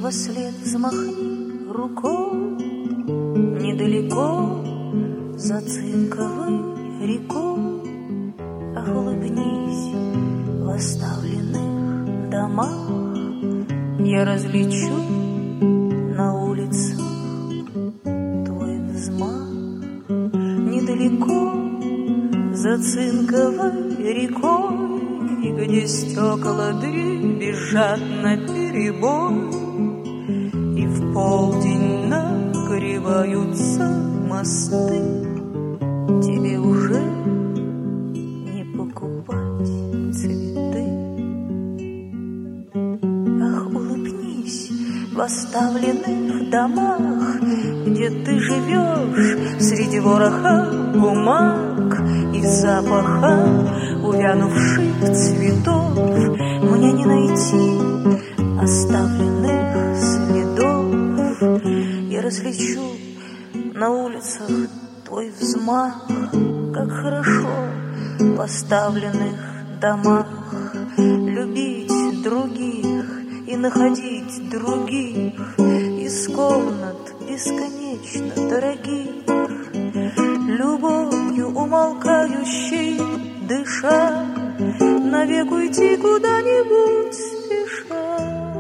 вослед взмахни рукой, недалеко за цинковой рекой. Ах, улыбнись в оставленных домах, я различу на улицах твой взмах. Недалеко за цинковой рекой, где стекла дребезжат наперебой, и в полдень нагреваются мосты, тебе уже не покупать цветы. Ах, улыбнись в оставленных домах, где ты живешь среди вороха бумаг и запаха увянувших цветов. Мне не найти оставленных следов. Я различу на улицах твой взмах, как хорошо в оставленных домах любить других и находить других из комнат бесконечно дорогих, любовью умолкающей дыша, навек уйти куда-нибудь спеша.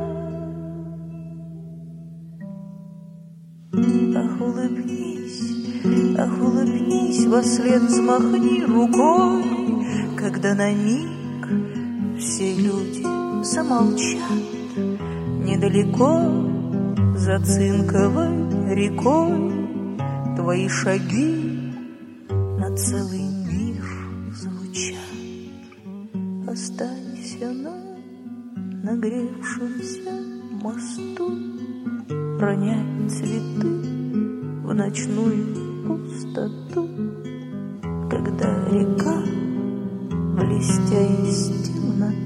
Ах, улыбнись, вослед взмахни рукой, когда на миг все люди замолчат. Недалеко за цинковой рекой твои шаги на целый мир звучат. Останься на нагревшемся мосту, роняй цветы в ночную пустоту, когда река, блестя из темноты,